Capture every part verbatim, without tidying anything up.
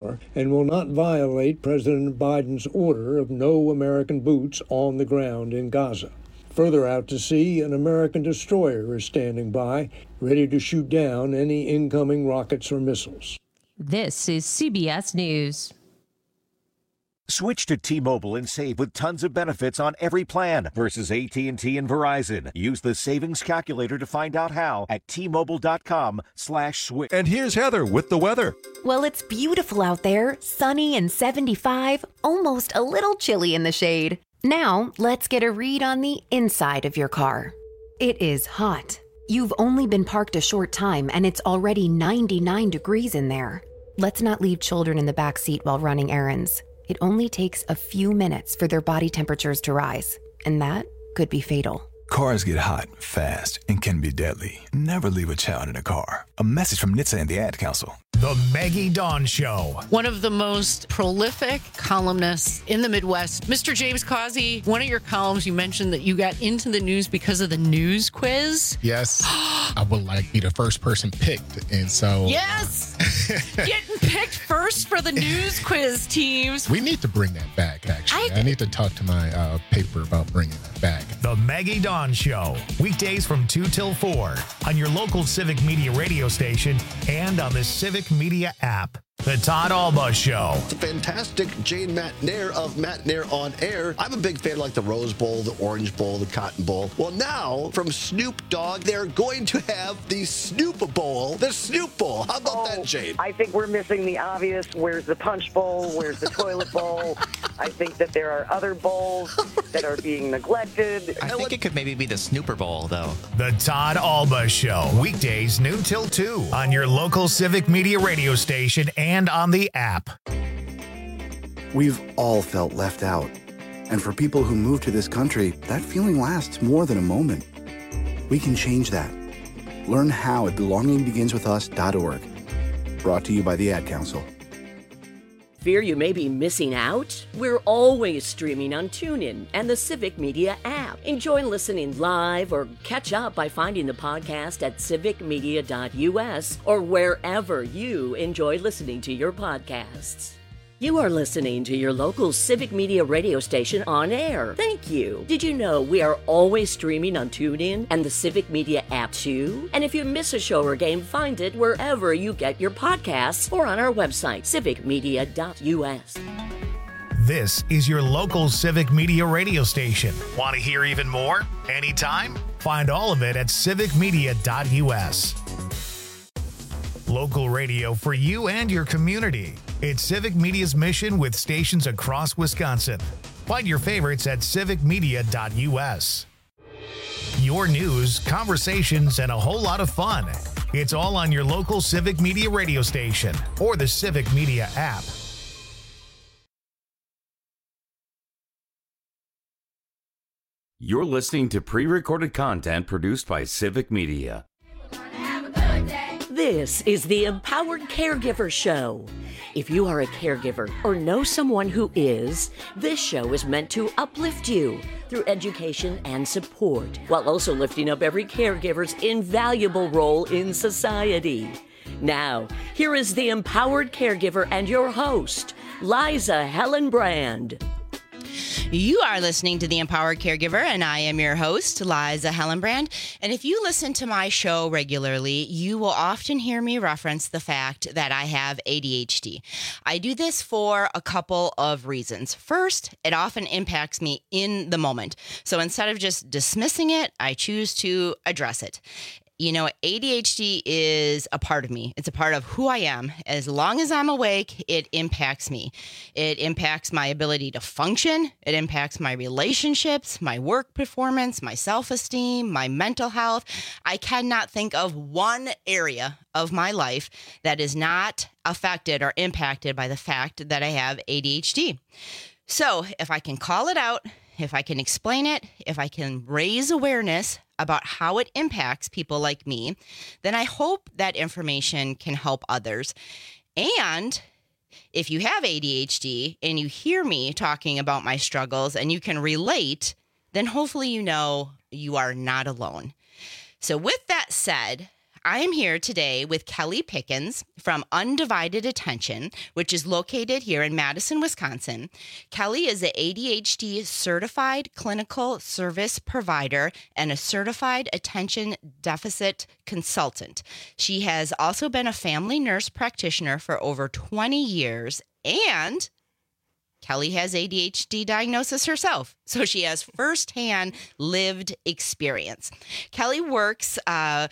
war and will not violate President Biden's order of no American boots on the ground in Gaza. Further out to sea, an American destroyer is standing by, ready to shoot down any incoming rockets or missiles. This is C B S News. Switch to T-Mobile and save with tons of benefits on every plan versus A T and T and Verizon. Use the savings calculator to find out how at T-Mobile.com slash switch. And here's Heather with the weather. Well, it's beautiful out there, sunny and seventy-five, almost a little chilly in the shade. Now, let's get a read on the inside of your car. It is hot. You've only been parked a short time and it's already ninety-nine degrees in there. Let's not leave children in the back seat while running errands. It only takes a few minutes for their body temperatures to rise, and that could be fatal. Cars get hot, fast, and can be deadly. Never leave a child in a car. A message from N H T S A and the Ad Council. The Maggie Dawn Show. One of the most prolific columnists in the Midwest, Mister James Causey. One of your columns, you mentioned that you got into the news because of the news quiz. Yes. I would like be the first person picked. And so. Yes. Getting picked first for the news quiz teams. We need to bring that back, actually. I, I need to talk to my uh, paper about bringing that back. The Maggie Dawn Show. Weekdays from two till four on your local Civic Media radio station and on the Civic Media app. The Todd Alba Show. The fantastic Jane McNair of McNair on Air. I'm a big fan of like the Rose Bowl, the Orange Bowl, the Cotton Bowl. Well, now from Snoop Dogg, they're going to have the Snoop Bowl, the Snoop Bowl. How about oh, that, Jane? I think we're missing the obvious. Where's the Punch Bowl? Where's the Toilet Bowl? I think that there are other bowls that are being neglected. I think it could maybe be the Snooper Bowl, though. The Todd Alba Show. Weekdays noon till two on your local Civic Media radio station and on the app. We've all felt left out. And for people who move to this country, that feeling lasts more than a moment. We can change that. Learn how at belonging begins with us dot org. Brought to you by the Ad Council. Fear you may be missing out? We're always streaming on TuneIn and the Civic Media app. Enjoy listening live or catch up by finding the podcast at civic media dot u s or wherever you enjoy listening to your podcasts. You are listening to your local Civic Media radio station on air. Thank you. Did you know we are always streaming on TuneIn and the Civic Media app too? And if you miss a show or game, find it wherever you get your podcasts or on our website, civic media dot u s. This is your local Civic Media radio station. Want to hear even more? Anytime? Find all of it at civic media dot u s. Local radio for you and your community. It's Civic Media's mission with stations across Wisconsin. Find your favorites at civic media dot u s. Your news, conversations, and a whole lot of fun. It's all on your local Civic Media radio station or the Civic Media app. You're listening to pre-recorded content produced by Civic Media. This is the Empowered Caregiver Show. If you are a caregiver or know someone who is, this show is meant to uplift you through education and support, while also lifting up every caregiver's invaluable role in society. Now, here is the Empowered Caregiver and your host, Liza Hellenbrand. You are listening to The Empowered Caregiver, and I am your host, Liza Hellenbrand. And if you listen to my show regularly, you will often hear me reference the fact that I have A D H D. I do this for a couple of reasons. First, it often impacts me in the moment. So instead of just dismissing it, I choose to address it. You know, A D H D is a part of me. It's a part of who I am. As long as I'm awake, it impacts me. It impacts my ability to function. It impacts my relationships, my work performance, my self-esteem, my mental health. I cannot think of one area of my life that is not affected or impacted by the fact that I have A D H D. So if I can call it out, if I can explain it, if I can raise awareness about how it impacts people like me, then I hope that information can help others. And if you have A D H D and you hear me talking about my struggles and you can relate, then hopefully you know you are not alone. So with that said, I am here today with Kelly Pickens from Undivided Attention, which is located here in Madison, Wisconsin. Kelly is an A D H D certified clinical service provider and a certified attention deficit consultant. She has also been a family nurse practitioner for over twenty years, and Kelly has A D H D diagnosis herself, so she has firsthand lived experience. Kelly works uh,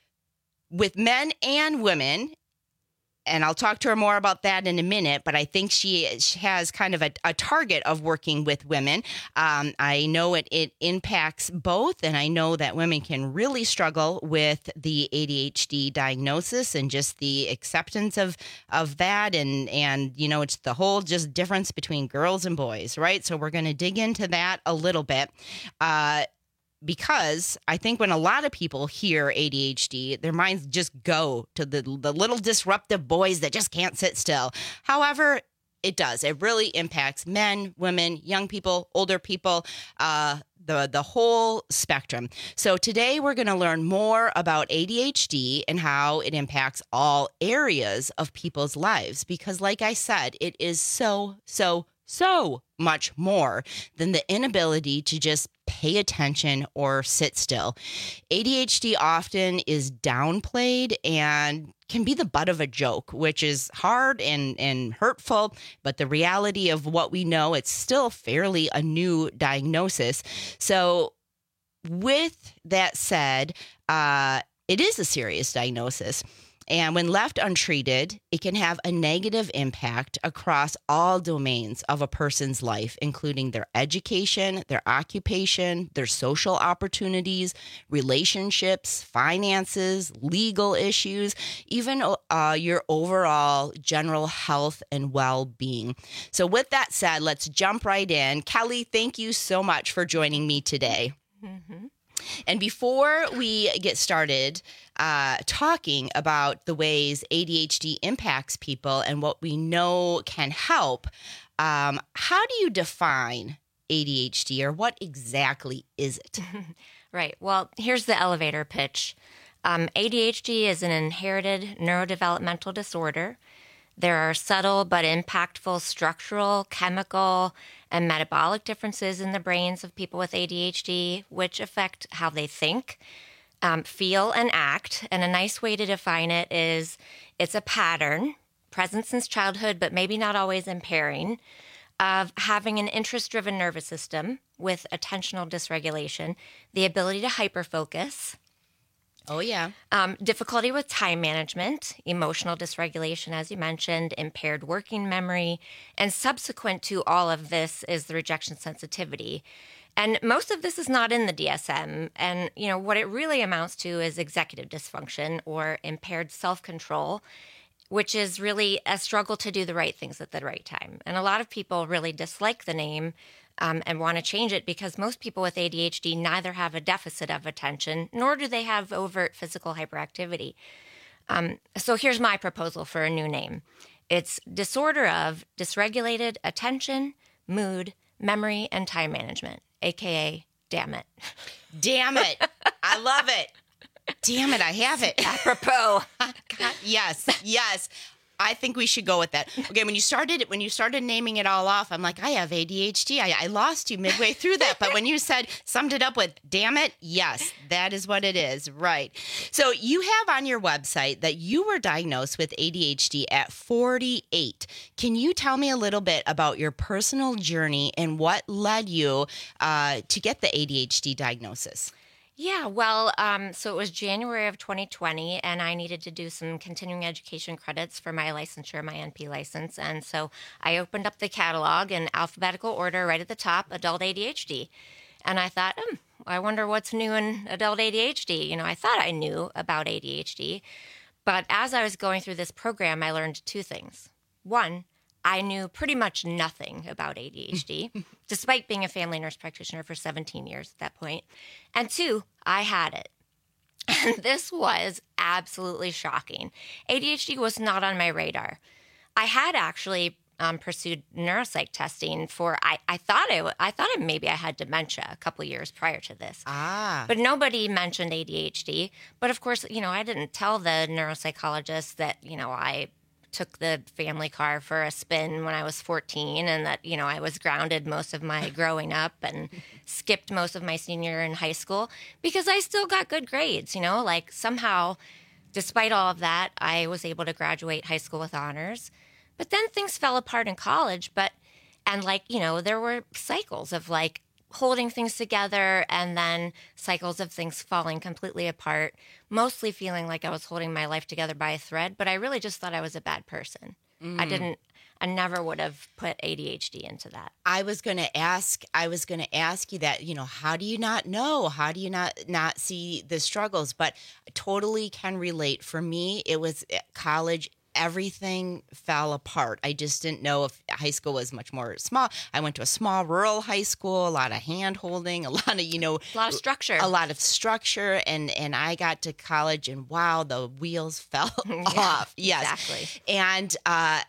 with men and women, and I'll talk to her more about that in a minute, but I think she, she has kind of a, a target of working with women. Um, I know it, it impacts both, and I know that women can really struggle with the A D H D diagnosis and just the acceptance of, of that. And, and, you know, it's the whole just difference between girls and boys, right? So we're going to dig into that a little bit. Uh, Because I think when a lot of people hear A D H D, their minds just go to the the little disruptive boys that just can't sit still. However, it does. It really impacts men, women, young people, older people, uh, the, the whole spectrum. So today we're going to learn more about A D H D and how it impacts all areas of people's lives. Because like I said, it is so, so, so much more than the inability to just pay attention or sit still. A D H D often is downplayed and can be the butt of a joke, which is hard and, and hurtful. But the reality of what we know, it's still fairly a new diagnosis. So with that said, uh, it is a serious diagnosis. And when left untreated, it can have a negative impact across all domains of a person's life, including their education, their occupation, their social opportunities, relationships, finances, legal issues, even uh, your overall general health and well-being. So with that said, let's jump right in. Kelly, thank you so much for joining me today. Mm-hmm. And before we get started uh, talking about the ways A D H D impacts people and what we know can help, um, how do you define A D H D, or what exactly is it? Right. Well, here's the elevator pitch. Um, A D H D is an inherited neurodevelopmental disorder. There are subtle but impactful structural, chemical, and metabolic differences in the brains of people with A D H D, which affect how they think, um, feel, and act. And a nice way to define it is it's a pattern, present since childhood, but maybe not always impairing, of having an interest-driven nervous system with attentional dysregulation, the ability to hyperfocus. Oh, yeah. Um, difficulty with time management, emotional dysregulation, as you mentioned, impaired working memory, and subsequent to all of this is the rejection sensitivity. And most of this is not in the D S M. And, you know, what it really amounts to is executive dysfunction or impaired self-control, which is really a struggle to do the right things at the right time. And a lot of people really dislike the name Um, and want to change it because most people with A D H D neither have a deficit of attention, nor do they have overt physical hyperactivity. Um, so here's my proposal for a new name. It's disorder of dysregulated attention, mood, memory, and time management, a k a damn it. Damn it. I love it. Damn it, I have it. Apropos. God, yes, yes. I think we should go with that. Okay, when you started when you started naming it all off, I'm like, I have A D H D. I, I lost you midway through that. But when you said, summed it up with, damn it, yes, that is what it is. Right. So you have on your website that you were diagnosed with A D H D at forty-eight. Can you tell me a little bit about your personal journey and what led you uh, to get the A D H D diagnosis? Yeah, well, um, so it was January of twenty twenty, and I needed to do some continuing education credits for my licensure, my N P license. And so I opened up the catalog in alphabetical order right at the top, adult A D H D. And I thought, hmm, I wonder what's new in adult A D H D. You know, I thought I knew about A D H D. But as I was going through this program, I learned two things. One, I knew pretty much nothing about A D H D, despite being a family nurse practitioner for seventeen years at that point. And two, I had it. And this was absolutely shocking. A D H D was not on my radar. I had actually um, pursued neuropsych testing for, I, I thought I, I thought it, maybe I had dementia a couple years prior to this. Ah. But nobody mentioned A D H D. But of course, you know, I didn't tell the neuropsychologist that, you know, I took the family car for a spin when I was fourteen and that, you know, I was grounded most of my growing up and skipped most of my senior year in high school because I still got good grades, you know, like somehow, despite all of that, I was able to graduate high school with honors. But then things fell apart in college, but, and like, you know, there were cycles of like holding things together and then cycles of things falling completely apart, mostly feeling like I was holding my life together by a thread, but I really just thought I was a bad person. Mm. I didn't, I never would have put A D H D into that. I was going to ask, I was going to ask you that, you know, how do you not know? How do you not, not see the struggles? But I totally can relate. For me, it was college. Everything fell apart. I just didn't know if high school was much more small. I went to a small rural high school, a lot of hand holding, a lot of, you know, a lot of structure, a lot of structure. And, and I got to college and wow, the wheels fell yeah, off. Yes. Exactly. And, uh,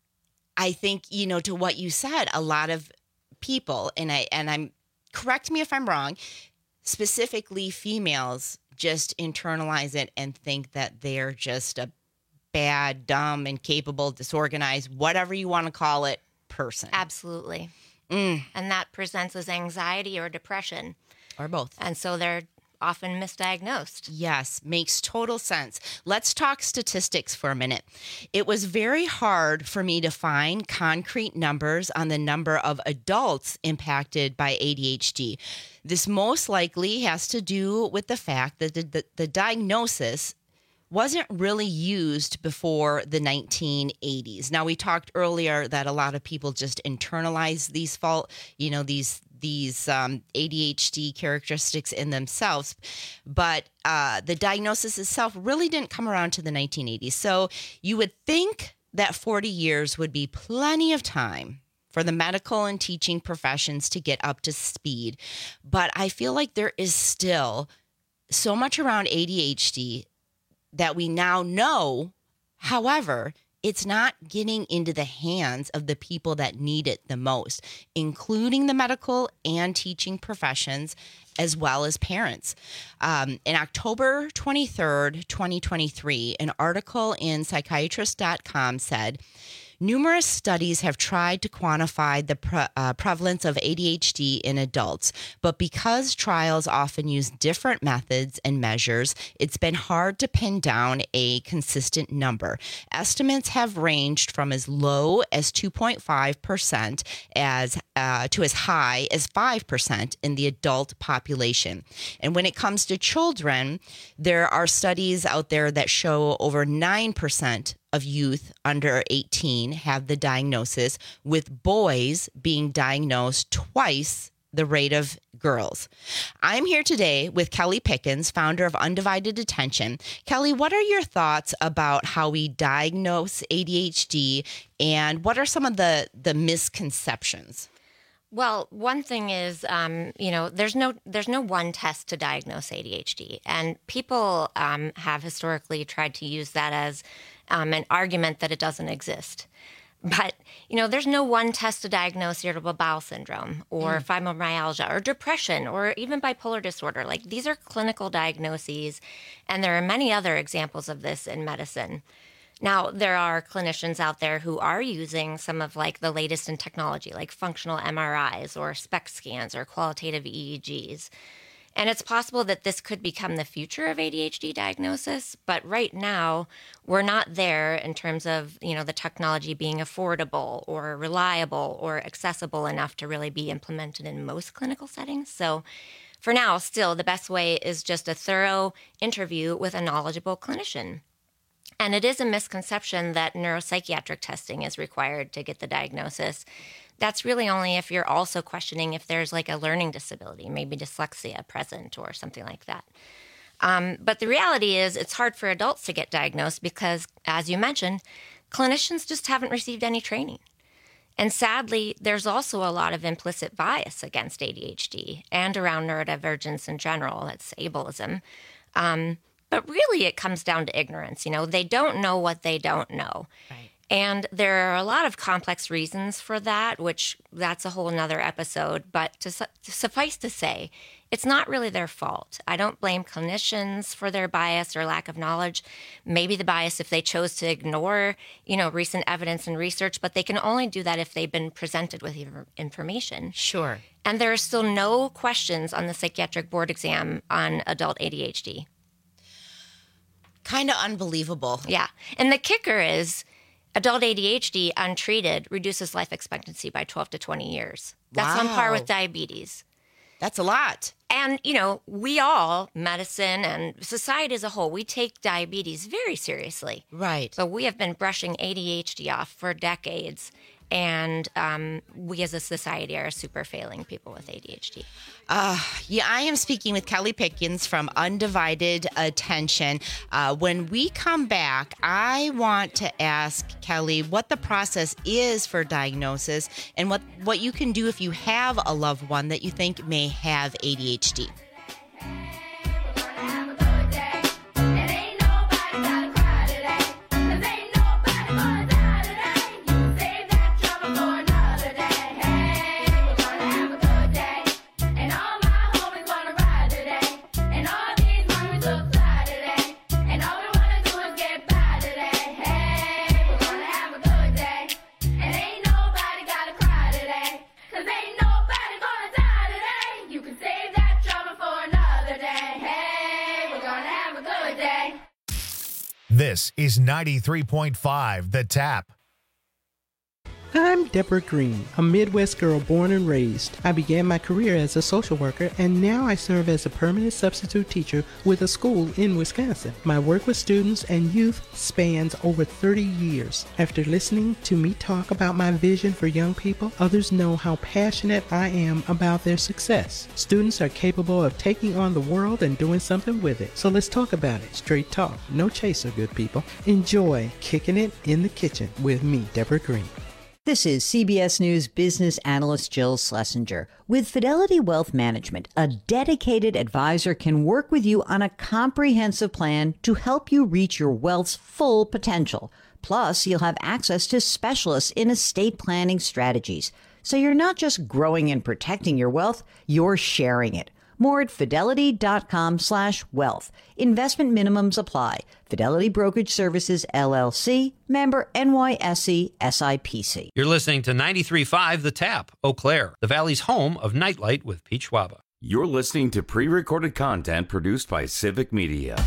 I think, you know, to what you said, a lot of people, and I, and I'm, correct me if I'm wrong, specifically females just internalize it and think that they're just a bad, dumb, incapable, disorganized, whatever you want to call it, person. Absolutely. Mm. And that presents as anxiety or depression. Or both. And so they're often misdiagnosed. Yes, makes total sense. Let's talk statistics for a minute. It was very hard for me to find concrete numbers on the number of adults impacted by A D H D. This most likely has to do with the fact that the, the, the diagnosis wasn't really used before the nineteen eighties. Now, we talked earlier that a lot of people just internalize these fault, you know, these these um, A D H D characteristics in themselves, but uh, the diagnosis itself really didn't come around to the nineteen eighties. So you would think that forty years would be plenty of time for the medical and teaching professions to get up to speed. But I feel like there is still so much around A D H D that we now know. However, it's not getting into the hands of the people that need it the most, including the medical and teaching professions, as well as parents. Um, in October twenty-third, twenty twenty-three, an article in psychiatrist dot com said, numerous studies have tried to quantify the pre- uh, prevalence of A D H D in adults, but because trials often use different methods and measures, it's been hard to pin down a consistent number. Estimates have ranged from as low as two point five percent as uh, to as high as five percent in the adult population. And when it comes to children, there are studies out there that show over nine percent of youth under eighteen have the diagnosis, with boys being diagnosed twice the rate of girls. I'm here today with Kelly Pickens, founder of Undivided Attention. Kelly, what are your thoughts about how we diagnose A D H D, and what are some of the, the misconceptions? Well, one thing is, um, you know, there's no there's no one test to diagnose A D H D, and people um, have historically tried to use that as um, an argument that it doesn't exist. But, you know, there's no one test to diagnose irritable bowel syndrome or mm. fibromyalgia or depression or even bipolar disorder. Like, these are clinical diagnoses, and there are many other examples of this in medicine. Now, there are clinicians out there who are using some of like the latest in technology, like functional M R Is or SPECT scans or qualitative E E Gs. And it's possible that this could become the future of A D H D diagnosis, but right now we're not there in terms of, you know, the technology being affordable or reliable or accessible enough to really be implemented in most clinical settings. So for now, still, the best way is just a thorough interview with a knowledgeable clinician. And it is a misconception that neuropsychiatric testing is required to get the diagnosis. That's really only if you're also questioning if there's like a learning disability, maybe dyslexia present or something like that. Um, but the reality is it's hard for adults to get diagnosed because, as you mentioned, clinicians just haven't received any training. And sadly, there's also a lot of implicit bias against A D H D and around neurodivergence in general. That's ableism. Um, But really, it comes down to ignorance. You know, they don't know what they don't know. Right. And there are a lot of complex reasons for that, which that's a whole nother episode. But to, su- to suffice to say, it's not really their fault. I don't blame clinicians for their bias or lack of knowledge. Maybe the bias if they chose to ignore, you know, recent evidence and research, but they can only do that if they've been presented with information. Sure. And there are still no questions on the psychiatric board exam on adult A D H D. Kind of unbelievable. Yeah. And the kicker is adult A D H D untreated reduces life expectancy by twelve to twenty years. That's Wow. on par with diabetes. That's a lot. And, you know, we all, medicine and society as a whole, we take diabetes very seriously. Right. But we have been brushing A D H D off for decades. And um, we as a society are super failing people with A D H D. Uh, yeah, I am speaking with Kelly Pickens from Undivided Attention. Uh, when we come back, I want to ask Kelly what the process is for diagnosis and what, what you can do if you have a loved one that you think may have A D H D. This is ninety-three point five The Tap. I'm Deborah Green, a Midwest girl born and raised. I began my career as a social worker, and now I serve as a permanent substitute teacher with a school in Wisconsin. My work with students and youth spans over thirty years. After listening to me talk about my vision for young people, others know how passionate I am about their success. Students are capable of taking on the world and doing something with it. So let's talk about it. Straight talk, no chaser, good people. Enjoy Kicking It in the Kitchen with me, Deborah Green. This is C B S News business analyst Jill Schlesinger. With Fidelity Wealth Management, a dedicated advisor can work with you on a comprehensive plan to help you reach your wealth's full potential. Plus, you'll have access to specialists in estate planning strategies. So you're not just growing and protecting your wealth, you're sharing it. More at fidelity.com slash wealth. Investment minimums apply. Fidelity Brokerage Services, L L C, member N Y S E S I P C. You're listening to ninety-three point five The Tap, Eau Claire, the Valley's home of Nightlight with Pete Schwaba. You're listening to pre-recorded content produced by Civic Media.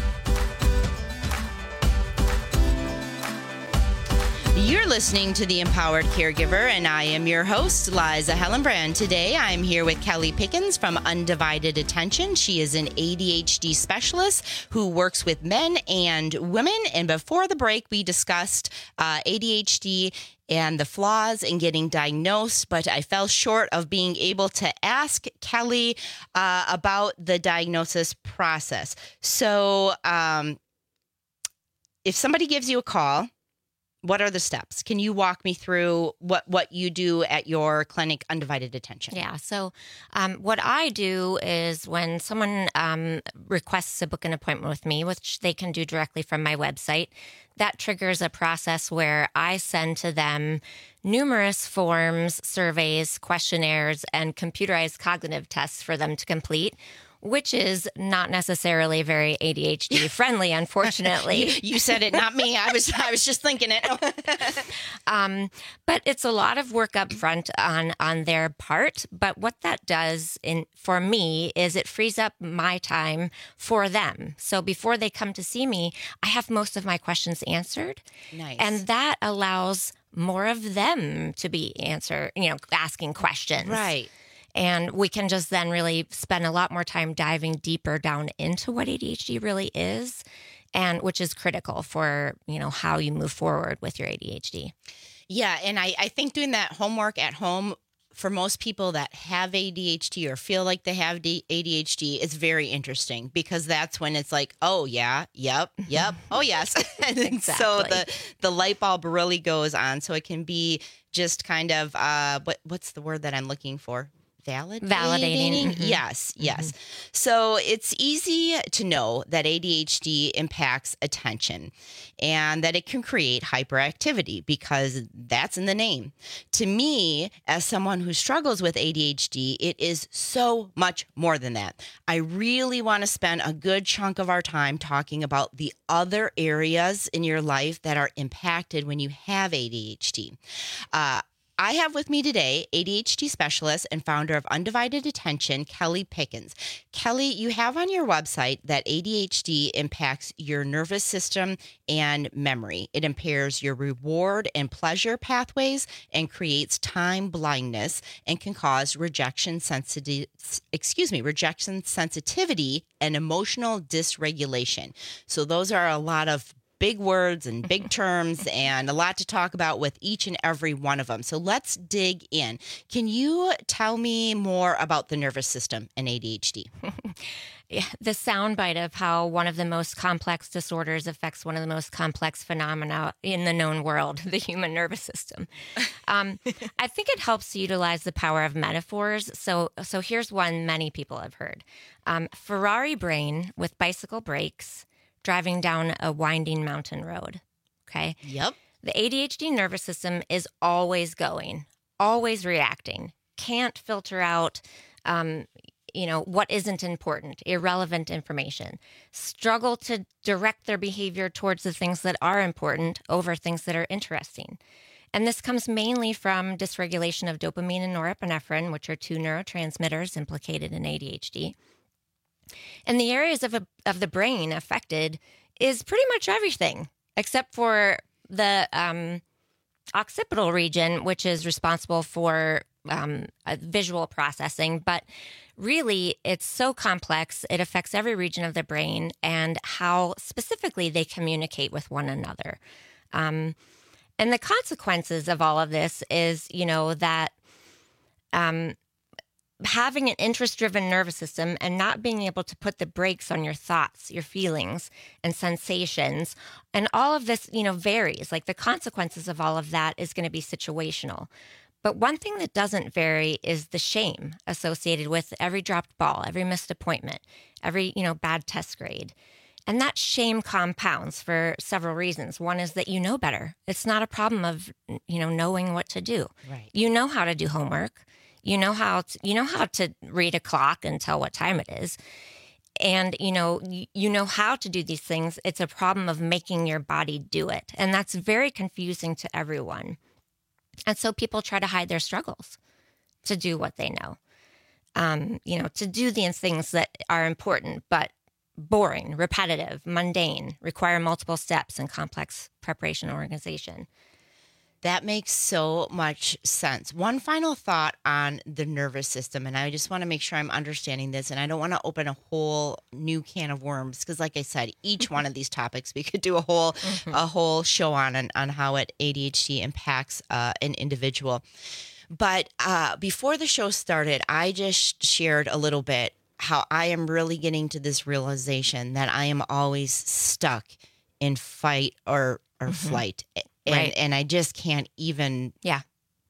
You're listening to The Empowered Caregiver, and I am your host, Liza Hellenbrand. Today, I'm here with Kelly Pickens from Undivided Attention. She is an A D H D specialist who works with men and women. And before the break, we discussed uh, A D H D and the flaws in getting diagnosed, but I fell short of being able to ask Kelly uh, about the diagnosis process. So um, if somebody gives you a call, what are the steps? Can you walk me through what, what you do at your clinic, Undivided Attention? Yeah. So um, what I do is when someone um, requests to book an appointment with me, which they can do directly from my website, that triggers a process where I send to them numerous forms, surveys, questionnaires, and computerized cognitive tests for them to complete, which is not necessarily very A D H D friendly, unfortunately. you, you said it, not me. I was I was just thinking it. um, but it's a lot of work up front on on their part. But what that does in for me is it frees up my time for them. So before they come to see me, I have most of my questions answered. Nice. And that allows more of them to be answer, you know, asking questions. Right. And we can just then really spend a lot more time diving deeper down into what A D H D really is, and which is critical for, you know, how you move forward with your A D H D. Yeah, and I, I think doing that homework at home for most people that have A D H D or feel like they have A D H D is very interesting, because that's when it's like, oh, yeah, yep, yep, oh, yes. Exactly. So the, the light bulb really goes on. So it can be just kind of, uh, what what's the word that I'm looking for? Validating? Validating. Mm-hmm. Yes, yes. Mm-hmm. So it's easy to know that A D H D impacts attention and that it can create hyperactivity because that's in the name. To me, as someone who struggles with A D H D, it is so much more than that. I really want to spend a good chunk of our time talking about the other areas in your life that are impacted when you have A D H D. Uh, I have with me today A D H D specialist and founder of Undivided Attention, Kelly Pickens. Kelly, you have on your website that A D H D impacts your nervous system and memory. It impairs your reward and pleasure pathways and creates time blindness and can cause rejection sensitivity, excuse me, rejection sensitivity and emotional dysregulation. So those are a lot of big words and big terms and a lot to talk about with each and every one of them. So let's dig in. Can you tell me more about the nervous system and A D H D? Yeah, the soundbite of how one of the most complex disorders affects one of the most complex phenomena in the known world, the human nervous system. Um, I think it helps to utilize the power of metaphors. So, so here's one many people have heard. Um, Ferrari brain with bicycle brakes, driving down a winding mountain road. Okay. Yep. The A D H D nervous system is always going, always reacting, can't filter out, um, you know, what isn't important, irrelevant information, struggle to direct their behavior towards the things that are important over things that are interesting. And this comes mainly from dysregulation of dopamine and norepinephrine, which are two neurotransmitters implicated in A D H D. And the areas of, a, of the brain affected is pretty much everything, except for the um, occipital region, which is responsible for um, visual processing. But really, it's so complex, it affects every region of the brain and how specifically they communicate with one another. Um, and the consequences of all of this is, you know, that um, having an interest-driven nervous system and not being able to put the brakes on your thoughts, your feelings, and sensations, and all of this, you know, varies. Like the consequences of all of that is going to be situational. But one thing that doesn't vary is the shame associated with every dropped ball, every missed appointment, every, you know, bad test grade. And that shame compounds for several reasons. One is that you know better. It's not a problem of, you know, knowing what to do. Right. You know how to do homework. You know how to, you know how to read a clock and tell what time it is. And, you know, you, you know how to do these things. It's a problem of making your body do it. And that's very confusing to everyone. And so people try to hide their struggles to do what they know, um, you know, to do these things that are important, but boring, repetitive, mundane, require multiple steps and complex preparation and organization. That makes so much sense. One final thought on the nervous system, and I just want to make sure I'm understanding this, and I don't want to open a whole new can of worms because, like I said, each one of these topics we could do a whole mm-hmm. a whole show on on, on how it A D H D impacts uh, an individual. But uh, before the show started, I just shared a little bit how I am really getting to this realization that I am always stuck in fight or or mm-hmm. flight. And, right. and I just can't even yeah.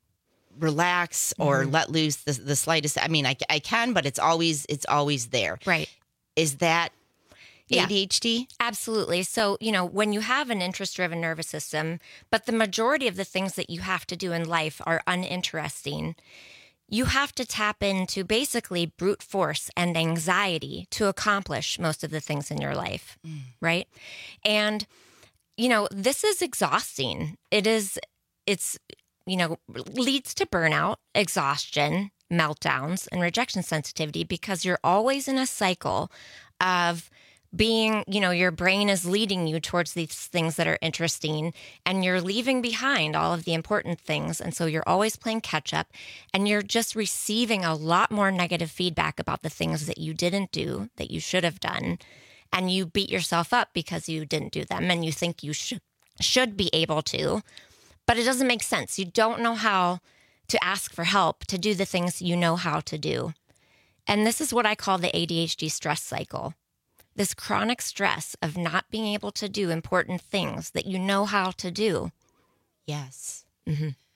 relax or mm-hmm. let loose the, the slightest. I mean, I, I can, but it's always it's always there. Right. Is that yeah. A D H D? Absolutely. So, you know, when you have an interest-driven nervous system, but the majority of the things that you have to do in life are uninteresting, you have to tap into basically brute force and anxiety to accomplish most of the things in your life, mm. right? And you know, this is exhausting. It is, it's, you know, leads to burnout, exhaustion, meltdowns, and rejection sensitivity because you're always in a cycle of being, you know, your brain is leading you towards these things that are interesting and you're leaving behind all of the important things. And so you're always playing catch up and you're just receiving a lot more negative feedback about the things that you didn't do, that you should have done. And you beat yourself up because you didn't do them and you think you should should be able to, but it doesn't make sense. You don't know how to ask for help to do the things you know how to do. And this is what I call the A D H D stress cycle. This chronic stress of not being able to do important things that you know how to do. Yes. Mm-hmm.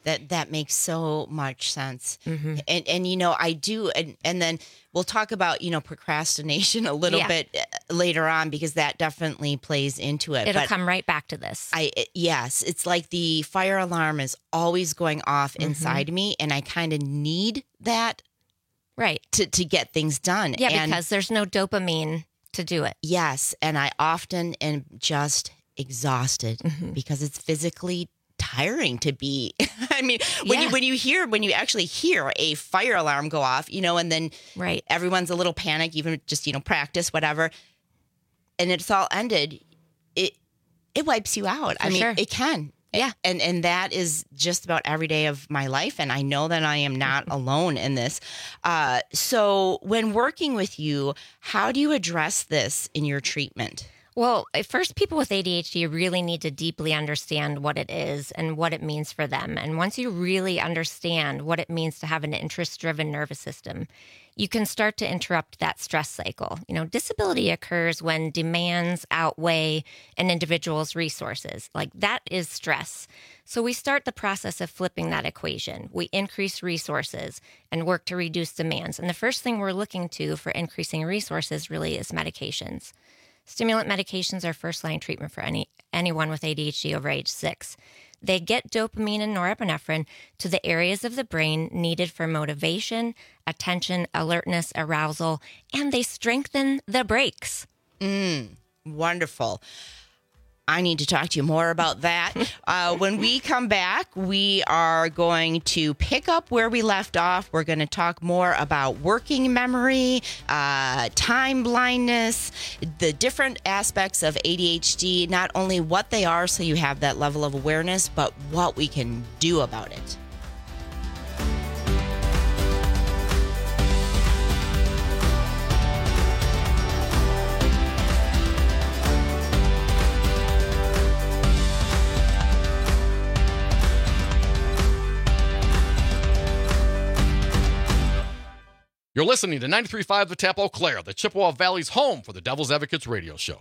That that makes so much sense. Mm-hmm. And and you know, I do and and then we'll talk about, you know, procrastination a little Yeah. bit later on because that definitely plays into it. It'll But come right back to this. I it- yes, it's like the fire alarm is always going off Mhm. inside me and I kind of need that right to to get things done. Yeah, And because there's no dopamine to do it. yes, and I often am just exhausted Mm-hmm. because it's physically tiring to be. I mean, when you Yeah. when you hear when you actually hear a fire alarm go off, you know, and then right. everyone's a little panicked, even just, you know, practice, whatever, and it's all ended, it it wipes you out. I For mean, sure. it can. Yeah. And and that is just about every day of my life. And I know that I am not alone in this. Uh, so when working with you, how do you address this in your treatment? Well, at first, people with A D H D really need to deeply understand what it is and what it means for them. And once you really understand what it means to have an interest-driven nervous system, you can start to interrupt that stress cycle. You know, disability occurs when demands outweigh an individual's resources. Like that is stress. So we start the process of flipping that equation. We increase resources and work to reduce demands. And the first thing we're looking to for increasing resources really is medications. Stimulant medications are first-line treatment for any anyone with A D H D over age six. They get dopamine and norepinephrine to the areas of the brain needed for motivation, attention, alertness, arousal, and they strengthen the brakes. Mm, wonderful. I need to talk to you more about that. Uh, when we come back, we are going to pick up where we left off. We're going to talk more about working memory, uh, time blindness, the different aspects of A D H D, not only what they are so you have that level of awareness, but what we can do about it. You're listening to ninety-three point five The Tap Eau Claire, the Chippewa Valley's home for the Devil's Advocates radio show.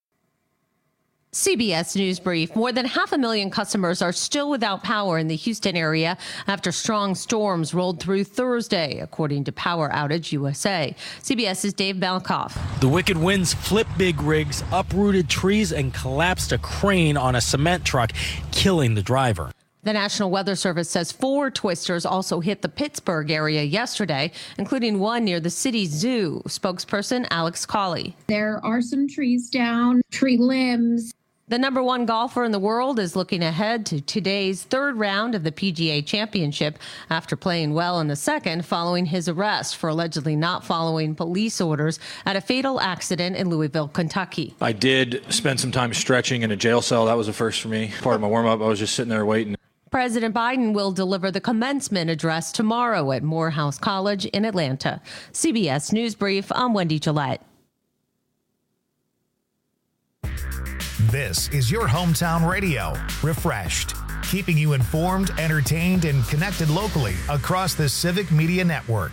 C B S News Brief. More than half a million customers are still without power in the Houston area after strong storms rolled through Thursday, according to Power Outage U S A. CBS's Dave Malkoff. The wicked winds flipped big rigs, uprooted trees, and collapsed a crane on a cement truck, killing the driver. The National Weather Service says four twisters also hit the Pittsburgh area yesterday, including one near the city zoo. Spokesperson Alex Colley. There are some trees down, tree limbs. The number one golfer in the world is looking ahead to today's third round of the P G A Championship after playing well in the second following his arrest for allegedly not following police orders at a fatal accident in Louisville, Kentucky. I did spend some time stretching in a jail cell. That was a first for me. Part of my warm-up, I was just sitting there waiting. President Biden will deliver the commencement address tomorrow at Morehouse College in Atlanta. C B S News Brief, I'm Wendy Gillette. This is your hometown radio, Refreshed, keeping you informed, entertained, and connected locally across the Civic Media Network.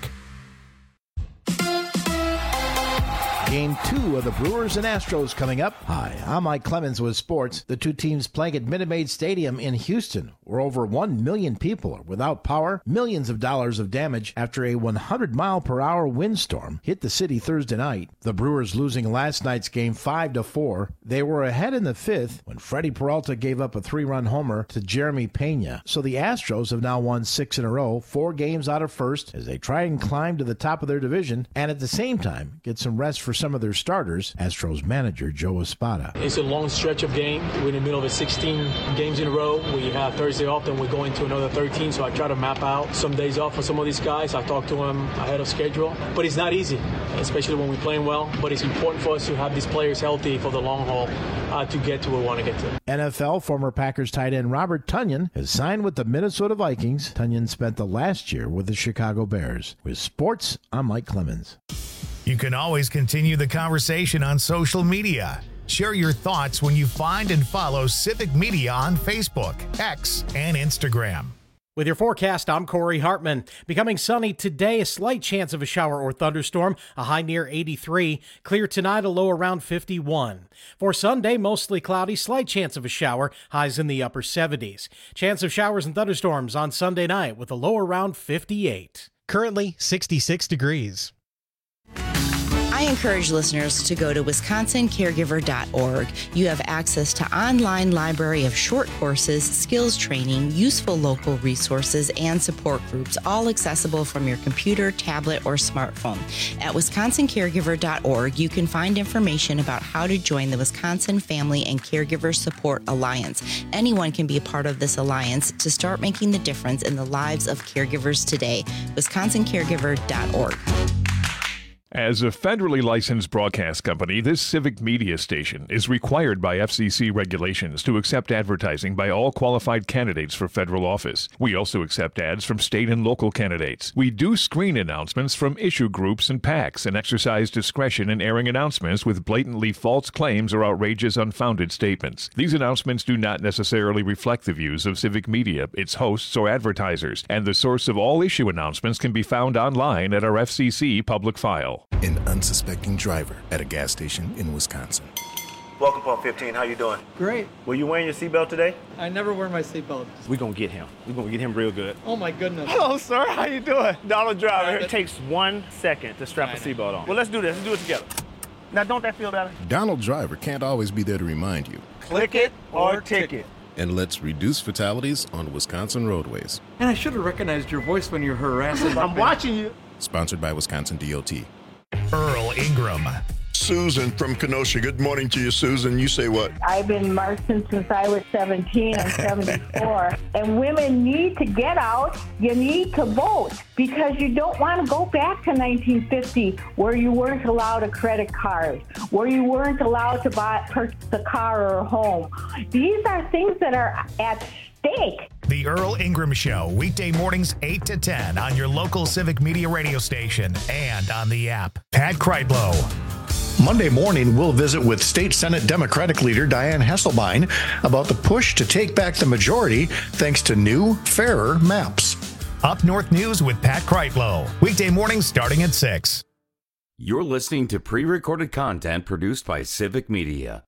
Game two of the Brewers and Astros coming up. Hi, I'm Mike Clemens with sports. The two teams playing at Minute Maid Stadium in Houston, where over one million people are without power, millions of dollars of damage after a one hundred mile per hour windstorm hit the city Thursday night. The Brewers losing last night's game five to four. They were ahead in the fifth when Freddie Peralta gave up a three-run homer to Jeremy Pena. So the Astros have now won six in a row, four games out of first, as they try and climb to the top of their division, and at the same time get some rest for some of their starters, Astros manager Joe Espada. It's a long stretch of game. We're in the middle of a sixteen games in a row. We have Thursday off, then we're going to another thirteen, so I try to map out some days off for some of these guys. I talk to them ahead of schedule, but it's not easy, especially when we're playing well, but it's important for us to have these players healthy for the long haul uh, to get to where we want to get to. N F L former Packers tight end Robert Tonyan has signed with the Minnesota Vikings. Tonyan spent the last year with the Chicago Bears. With sports, I'm Mike Clemens. You can always continue the conversation on social media. Share your thoughts when you find and follow Civic Media on Facebook, X, and Instagram. With your forecast, I'm Corey Hartman. Becoming sunny today, a slight chance of a shower or thunderstorm, a high near eighty-three. Clear tonight, a low around fifty-one. For Sunday, mostly cloudy, slight chance of a shower, highs in the upper seventies. Chance of showers and thunderstorms on Sunday night with a low around fifty-eight. Currently sixty-six degrees. I encourage listeners to go to wisconsin caregiver dot org. You have access to online library of short courses, skills training, useful local resources, and support groups, all accessible from your computer, tablet, or smartphone. At wisconsin caregiver dot org, you can find information about how to join the Wisconsin Family and Caregiver Support Alliance. Anyone can be a part of this alliance to start making the difference in the lives of caregivers today. wisconsin caregiver dot org. As a federally licensed broadcast company, this civic media station is required by F C C regulations to accept advertising by all qualified candidates for federal office. We also accept ads from state and local candidates. We do screen announcements from issue groups and PACs and exercise discretion in airing announcements with blatantly false claims or outrageous unfounded statements. These announcements do not necessarily reflect the views of civic media, its hosts, or advertisers, and the source of all issue announcements can be found online at our F C C public file. An unsuspecting driver at a gas station in Wisconsin. Welcome, Pump fifteen. How you doing? Great. Were you wearing your seatbelt today? I never wear my seatbelt. We're going to get him. We're going to get him real good. Oh, my goodness. Hello, sir. How you doing? Donald Driver. It takes one second to strap a seatbelt on. Well, let's do this. Let's do it together. Now, don't that feel better? Donald Driver can't always be there to remind you. Click it or ticket. And let's reduce fatalities on Wisconsin roadways. And I should have recognized your voice when you're harassing. I'm watching you. Sponsored by Wisconsin D O T. Earl Ingram. Susan from Kenosha. Good morning to you, Susan. You say what? I've been marching since I was seventeen. I'm seventy-four. And women need to get out. You need to vote because you don't want to go back to nineteen fifty where you weren't allowed a credit card, where you weren't allowed to buy purchase a car or a home. These are things that are at stake. The Earl Ingram Show, weekday mornings eight to ten on your local Civic Media radio station and on the app. Pat Kreitlow. Monday morning, we'll visit with State Senate Democratic leader Dianne Hasselbein about the push to take back the majority thanks to new, fairer maps. Up North News with Pat Kreitlow, weekday mornings starting at six. You're listening to pre-recorded content produced by Civic Media.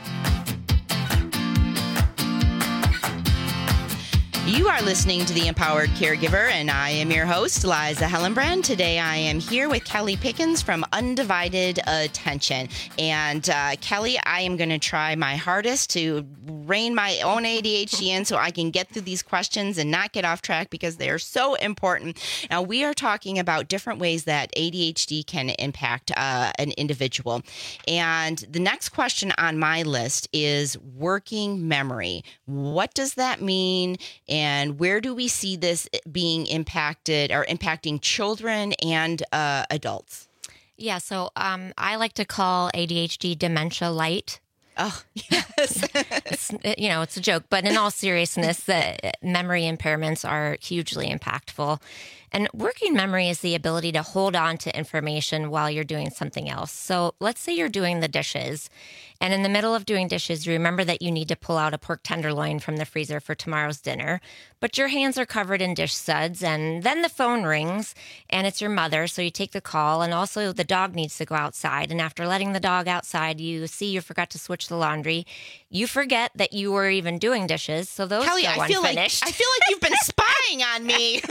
You are listening to The Empowered Caregiver, and I am your host, Liza Hellenbrand. Today I am here with Kelly Pickens from Undivided Attention. And uh, Kelly, I am going to try my hardest to rein my own A D H D in so I can get through these questions and not get off track because they are so important. Now, we are talking about different ways that A D H D can impact uh, an individual. And the next question on my list is working memory. What does that mean? And where do we see this being impacted or impacting children and uh, adults? Yeah, so um, I like to call A D H D dementia light. Oh, yes. it's, you know, it's a joke, but in all seriousness, the memory impairments are hugely impactful. And working memory is the ability to hold on to information while you're doing something else. So let's say you're doing the dishes, and in the middle of doing dishes, you remember that you need to pull out a pork tenderloin from the freezer for tomorrow's dinner, but your hands are covered in dish suds, and then the phone rings, and it's your mother, so you take the call, and also the dog needs to go outside, and after letting the dog outside, you see you forgot to switch the laundry. You forget that you were even doing dishes, so those Kelly, go I feel unfinished. like I feel like you've been spying on me.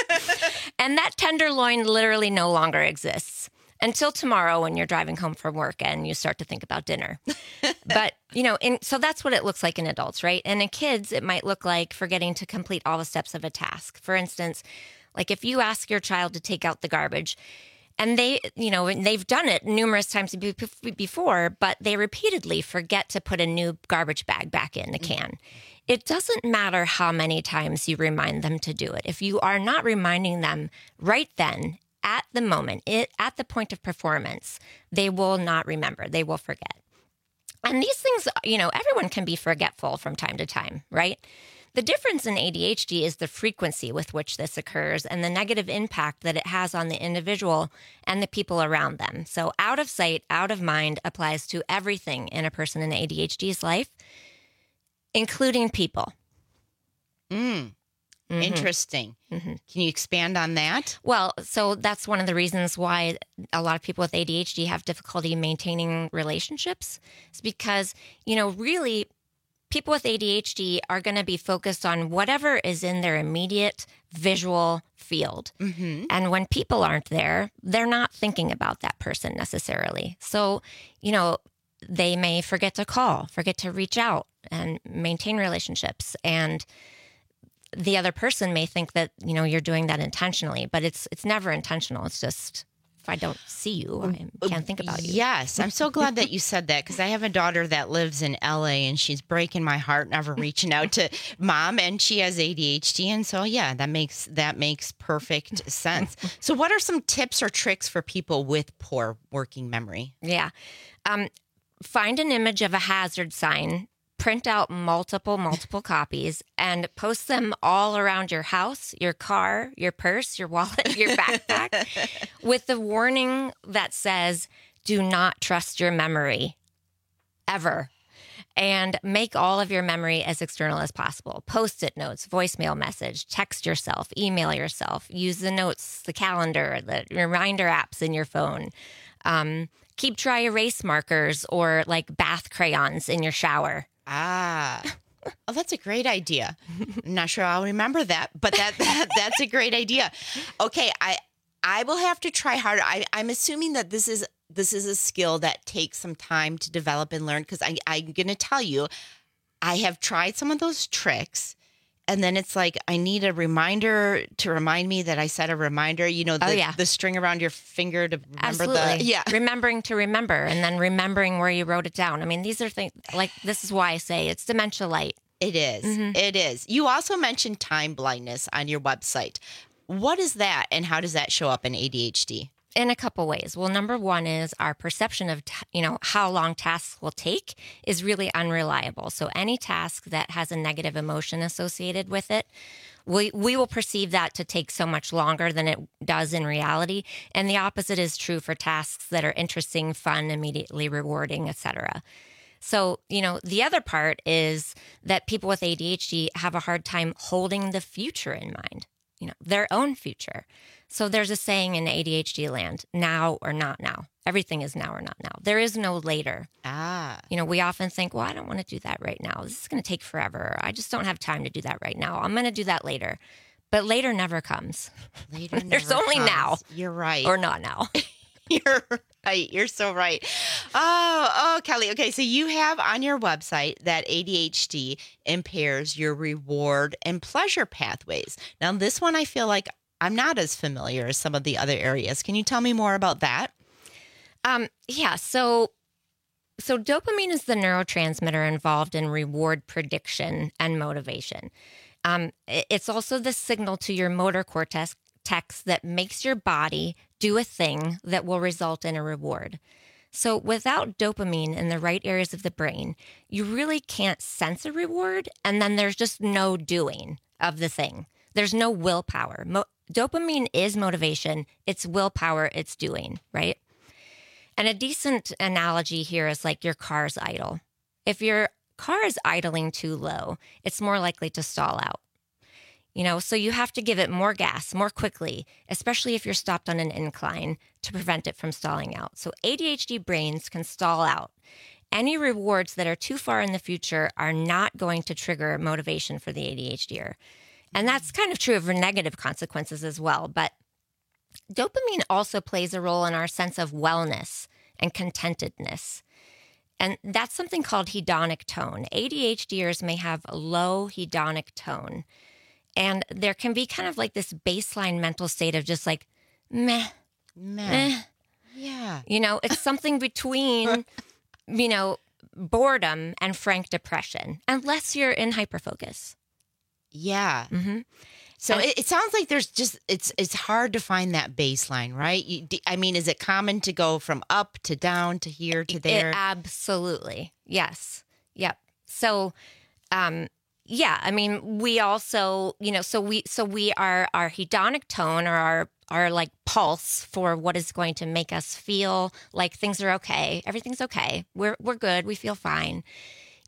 And that tenderloin literally no longer exists until tomorrow when you're driving home from work and you start to think about dinner. But, you know, in, so that's what it looks like in adults, right? And in kids, it might look like forgetting to complete all the steps of a task. For instance, like if you ask your child to take out the garbage, and they, you know, they've done it numerous times before, but they repeatedly forget to put a new garbage bag back in the can. It doesn't matter how many times you remind them to do it. If you are not reminding them right then, at the moment, it, at the point of performance, they will not remember. They will forget. And these things, you know, everyone can be forgetful from time to time, right? The difference in A D H D is the frequency with which this occurs and the negative impact that it has on the individual and the people around them. So out of sight, out of mind applies to everything in a person in A D H D's life, including people. Mm. Mm-hmm. Interesting. Mm-hmm. Can you expand on that? Well, so that's one of the reasons why a lot of people with A D H D have difficulty maintaining relationships. It's because, you know, really people with A D H D are going to be focused on whatever is in their immediate visual field. Mm-hmm. And when people aren't there, they're not thinking about that person necessarily. So, you know, they may forget to call, forget to reach out and maintain relationships. And the other person may think that, you know, you're doing that intentionally, but it's it's never intentional. It's just, if I don't see you, I can't think about you. Yes. I'm so glad that you said that, because I have a daughter that lives in L A and she's breaking my heart, never reaching out to mom, and she has A D H D. And so, yeah, that makes that makes perfect sense. So what are some tips or tricks for people with poor working memory? Yeah. Um, find an image of a hazard sign, print out multiple, multiple copies, and post them all around your house, your car, your purse, your wallet, your backpack, with the warning that says, do not trust your memory, ever. And make all of your memory as external as possible. Post-it notes, voicemail message, text yourself, email yourself, use the notes, the calendar, the reminder apps in your phone. Um, keep dry erase markers or like bath crayons in your shower. Ah, oh, that's a great idea. I'm not sure I'll remember that, but that, that that's a great idea. Okay, I I will have to try harder. I, I'm assuming that this is this is a skill that takes some time to develop and learn, because I I'm gonna tell you, I have tried some of those tricks, and then it's like I need a reminder to remind me that I set a reminder. You know, the, oh, yeah. the string around your finger to remember Absolutely. the yeah, remembering to remember, and then remembering where you wrote it down. I mean, these are things like this is why I say it's dementia light. It is. Mm-hmm. It is. You also mentioned time blindness on your website. What is that, and how does that show up in A D H D? In a couple ways. Well, number one is our perception of, t- you know, how long tasks will take is really unreliable. So any task that has a negative emotion associated with it, we we will perceive that to take so much longer than it does in reality. And the opposite is true for tasks that are interesting, fun, immediately rewarding, et cetera. So, you know, the other part is that people with A D H D have a hard time holding the future in mind, you know, their own future. So there's a saying in A D H D land, now or not now. Everything is now or not now. There is no later. Ah. You know, we often think, well, I don't want to do that right now. This is going to take forever. I just don't have time to do that right now. I'm going to do that later. But later never comes. Later There's never only comes. now. You're right. Or not now. You're right. You're so right. Oh, oh, Kelly. Okay, so you have on your website that A D H D impairs your reward and pleasure pathways. Now, this one I feel like I'm not as familiar as some of the other areas. Can you tell me more about that? Um, yeah. So, so dopamine is the neurotransmitter involved in reward prediction and motivation. Um, it's also the signal to your motor cortex text that makes your body do a thing that will result in a reward. So without dopamine in the right areas of the brain, you really can't sense a reward, and then there's just no doing of the thing. There's no willpower. Mo- dopamine is motivation. It's willpower. It's doing, right? And a decent analogy here is like your car's idle. If your car is idling too low, it's more likely to stall out. You know, so you have to give it more gas more quickly, especially if you're stopped on an incline, to prevent it from stalling out. So A D H D brains can stall out. Any rewards that are too far in the future are not going to trigger motivation for the ADHDer. And that's kind of true of negative consequences as well. But dopamine also plays a role in our sense of wellness and contentedness. And that's something called hedonic tone. ADHDers may have a low hedonic tone. And there can be kind of like this baseline mental state of just like, meh, meh. meh. Yeah. You know, it's something between, you know, boredom and frank depression, unless you're in hyperfocus. Yeah. Mm-hmm. So And- it, it sounds like there's just, it's it's hard to find that baseline, right? You, I mean, is it common to go from up to down to here to there? It, absolutely. Yes. Yep. So, um, yeah, I mean, we also, you know, so we, so we are, our hedonic tone or our, our like pulse for what is going to make us feel like things are okay. Everything's okay. We're, we're good. We feel fine.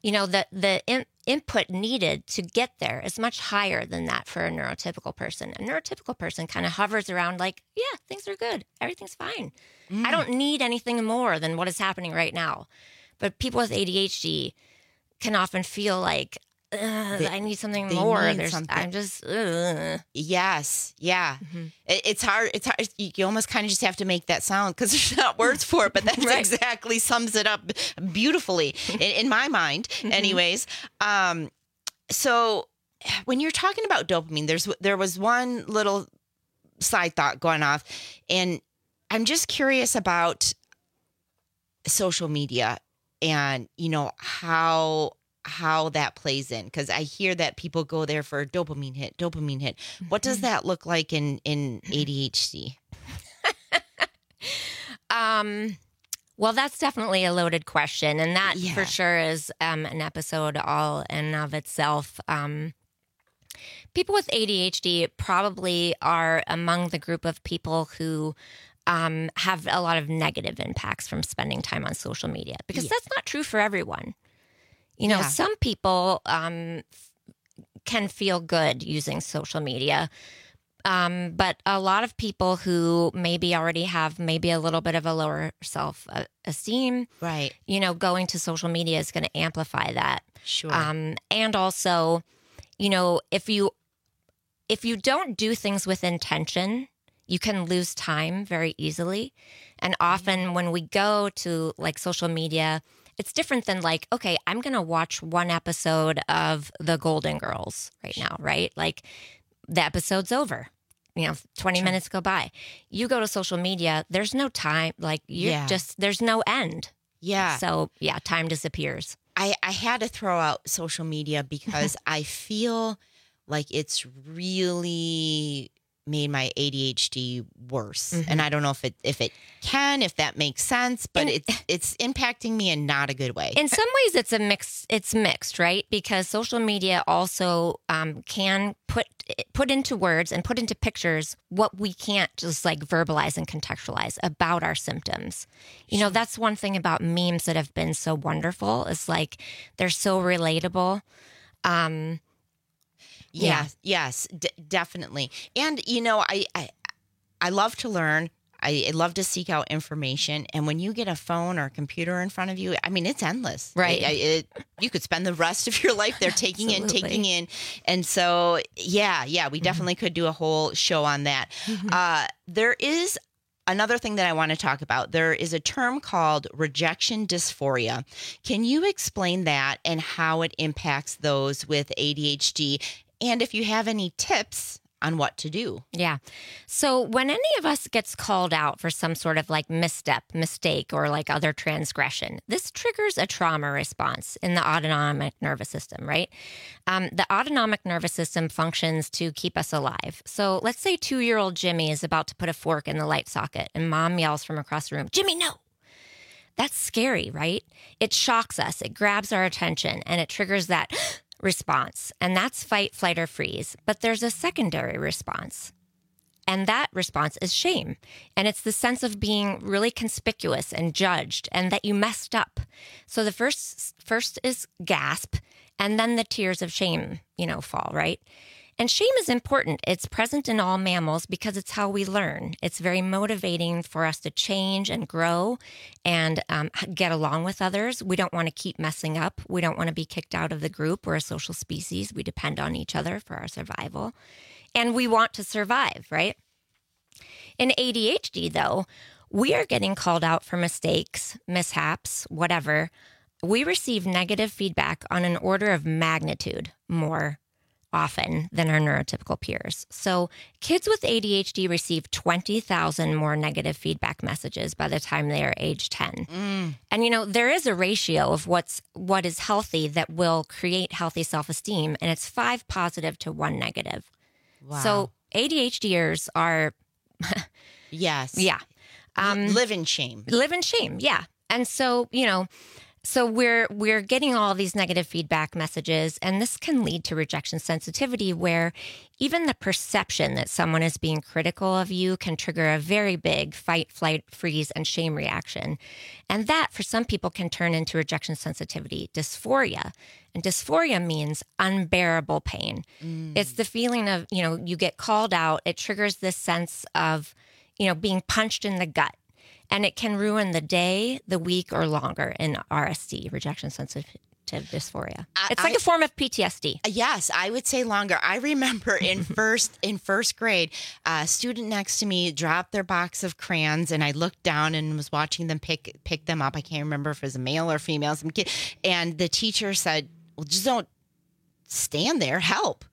you know, the, the in, input needed to get there is much higher than that for a neurotypical person. A neurotypical person kind of hovers around like, yeah, things are good. Everything's fine. Mm. I don't need anything more than what is happening right now. But people with A D H D can often feel like, they, I need something more. Need There's, something. I'm just, ugh. Yes, yeah. Mm-hmm. It, it's hard. It's hard. You almost kind of just have to make that sound because there's not words for it. But that right. exactly sums it up beautifully in, in my mind. Mm-hmm. Anyways, um, so when you're talking about dopamine, there's there was one little side thought going off, and I'm just curious about social media and you know how. how that plays in, because I hear that people go there for a dopamine hit, dopamine hit. What does that look like in, in A D H D? um, well, that's definitely a loaded question. And that yeah. for sure is um, an episode all in of itself. Um, people with A D H D probably are among the group of people who um, have a lot of negative impacts from spending time on social media, because yeah. that's not true for everyone. You know, yeah. some people um, can feel good using social media, um, but a lot of people who maybe already have maybe a little bit of a lower self-esteem, right? You know, going to social media is going to amplify that. Sure. Um, and also, you know, if you if you don't do things with intention, you can lose time very easily. And often when we go to like social media, it's different than like, okay, I'm going to watch one episode of The Golden Girls right now, right? Like the episode's over, you know, twenty True. minutes go by. You go to social media, there's no time, like you're yeah. just, there's no end. Yeah. So yeah, time disappears. I, I had to throw out social media because I feel like it's really made my A D H D worse. Mm-hmm. And I don't know if it if it can, if that makes sense, but in, it's it's impacting me in not a good way. In some ways it's a mix it's mixed, right? Because social media also um, can put put into words and put into pictures what we can't just like verbalize and contextualize about our symptoms. You know, that's one thing about memes that have been so wonderful. Is like they're so relatable. Um Yeah, yes, d- definitely. And, you know, I, I I love to learn. I, I love to seek out information. And when you get a phone or a computer in front of you, I mean, it's endless. Right. It, it, you could spend the rest of your life there taking in, taking in. And so, yeah, yeah, we definitely mm-hmm. could do a whole show on that. Mm-hmm. Uh, there is another thing that I want to talk about. There is a term called rejection dysphoria. Can you explain that and how it impacts those with A D H D? And if you have any tips on what to do. Yeah. So when any of us gets called out for some sort of like misstep, mistake, or like other transgression, this triggers a trauma response in the autonomic nervous system, right? Um, the autonomic nervous system functions to keep us alive. So let's say two-year-old Jimmy is about to put a fork in the light socket and mom yells from across the room, "Jimmy, no!" That's scary, right? It shocks us. It grabs our attention and it triggers that response, and that's fight, flight, or freeze. But there's a secondary response, and that response is shame. And it's the sense of being really conspicuous and judged and that you messed up. So the first first is gasp, and then the tears of shame, you know, fall, right? And shame is important. It's present in all mammals because it's how we learn. It's very motivating for us to change and grow and um, get along with others. We don't want to keep messing up. We don't want to be kicked out of the group. We're a social species. We depend on each other for our survival. And we want to survive, right? In A D H D, though, we are getting called out for mistakes, mishaps, whatever. We receive negative feedback on an order of magnitude more often than our neurotypical peers. So kids with A D H D receive twenty thousand more negative feedback messages by the time they are age ten. Mm. And, you know, there is a ratio of what's what is healthy that will create healthy self-esteem, and it's five positive to one negative. Wow. So ADHDers are... yes. Yeah. Um, live in shame. Live in shame, yeah. And so, you know... So we're we're getting all these negative feedback messages, and this can lead to rejection sensitivity, where even the perception that someone is being critical of you can trigger a very big fight, flight, freeze, and shame reaction. And that, for some people, can turn into rejection sensitivity dysphoria. And dysphoria means unbearable pain. Mm. It's the feeling of, you know, you get called out. It triggers this sense of, you know, being punched in the gut. And it can ruin the day, the week, or longer in R S D, rejection sensitive dysphoria. It's like I, a form of P T S D. Yes, I would say longer. I remember in first in first grade, a student next to me dropped their box of crayons, and I looked down and was watching them pick pick them up. I can't remember if it was a male or female, some kid. And the teacher said, "Well, just don't stand there. Help."